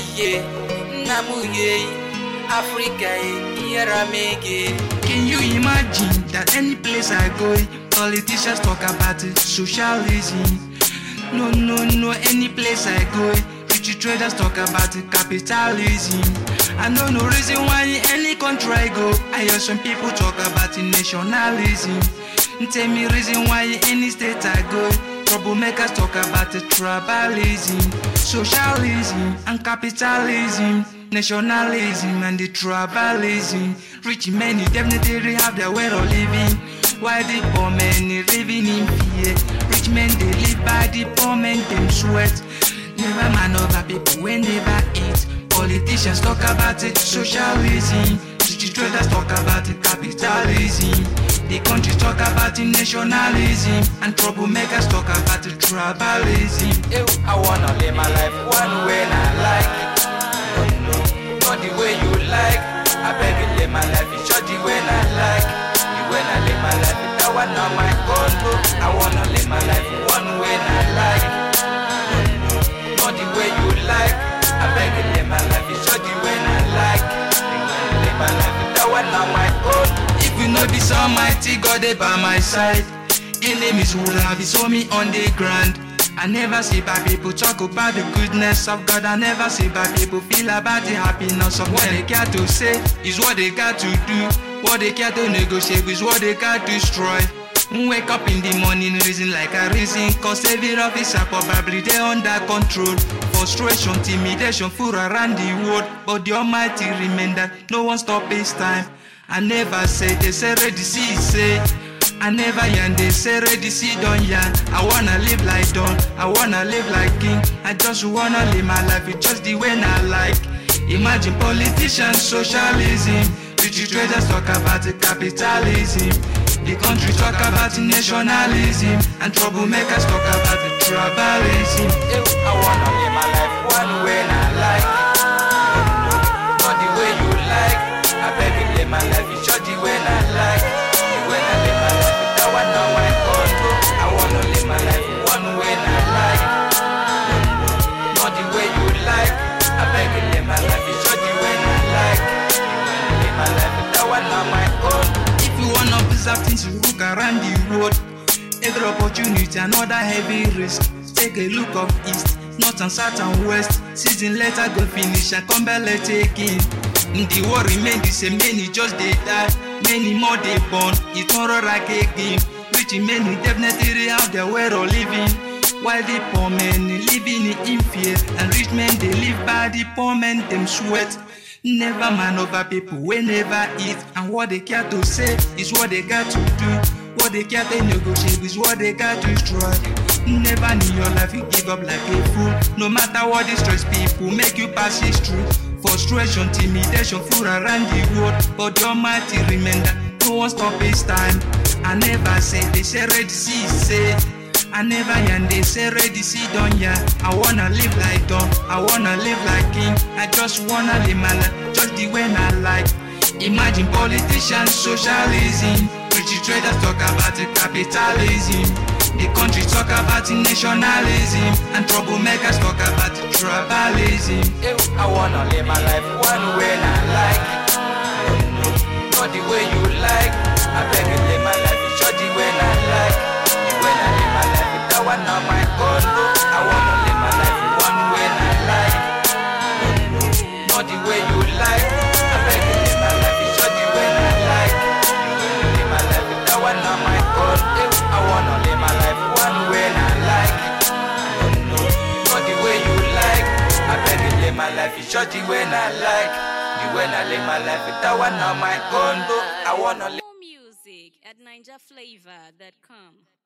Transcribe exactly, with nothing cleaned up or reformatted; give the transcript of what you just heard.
ye, namuye, Africa, Yaramege. Can you imagine that any place I go, politicians talk about it, socialism? No, no, no, any place I go, rich traders talk about it, capitalism. I know no reason why any country I go, I hear some people talk about it, nationalism. Tell me reason why any state I go, troublemakers talk about it, tribalism, socialism and capitalism, nationalism and the tribalism. Rich men definitely have their way of living, while the poor men living in fear. Rich men they live by the poor men them sweat. Never man over people when never eat. Politicians talk about it, socialism. Rich traders talk about it, capitalism. The country talk about it, nationalism. And troublemakers talk about it, tribalism. Ew, I wanna live my life one way I like. No, no, not the way you like. I beg you live my life, it's just the way I like. The way I live my life, that one not my condo. I wanna live my life one way I like. No, no, not the way you like. I beg you live my life, it's just the way I like. The way I live my life, that one not my condo. If you know this almighty God they by my side, enemies would have saw me on the ground. I never see bad people talk about the goodness of God. I never see bad people feel about the happiness of what they care to say is what they got to do. What they care to negotiate is what they got to destroy. Wake up in the morning reason like a reason, cause every officer probably they under control. Frustration, intimidation, full around the world, but the Almighty remain that no one stop his time. I never say they say ready see say. I never yan they say ready see done yan. I wanna live like Don, I wanna live like King. I just wanna live my life it's just the way I like. Imagine politicians, socialism. Rich traders talk about it, capitalism. The country talk about it, nationalism. And troublemakers talk about it, tribalism. Ew, I wanna live my life one way I like. No, no, not the way you like. I beg you live my life, it's just the way I like. The way I live my life, that one not my condo. I wanna live my life one way I like. No, no, not the way you like. I beg you live my life, it's just the way I like. The way I live my life, that one not my condo. If you wanna observe things, you look around the road. Every opportunity, another heavy risk. Take a look of east, north and south and west. Season later go finish and come back let again. The war remain the same, many just they die, many more they born. It's not like again. Rich men definitely have their way of living, while the poor men living in fear. And rich men they live by the poor men them sweat. Never man over people, we never eat. And what they care to say is what they got to do. What they care to negotiate is what they got to destroy. Never in your life you give up like a fool. No matter what distress people make you pass it through. Frustration, intimidation, full around the world, but the Almighty remain that no one stop his time. I never say they say ready see say. I never yan they say ready see done ya. I wanna live like Don, I wanna live like King. I just wanna live my life just the way I like. Imagine politicians, socialism. Rich traders talk about it, capitalism. The country talk about it, nationalism. And troublemakers talk about it, tribalism. Ew, I wanna live my life one way I like. No, no, not the way you like. I beg you live my life, it's just the way I like. The way I live my life, that one not my condo. I wanna live my life one way I like. No, no, not the way you like. I beg you live my life, it's just the way I like. The way I live my life, that one not my condo. Ew, I wanna live my life one way I like. No, no, not the way you like. I beg you live my life, it's just the way I like. The way I live my life, that one not my condo. I wanna live. More music at ninja flavor dot com.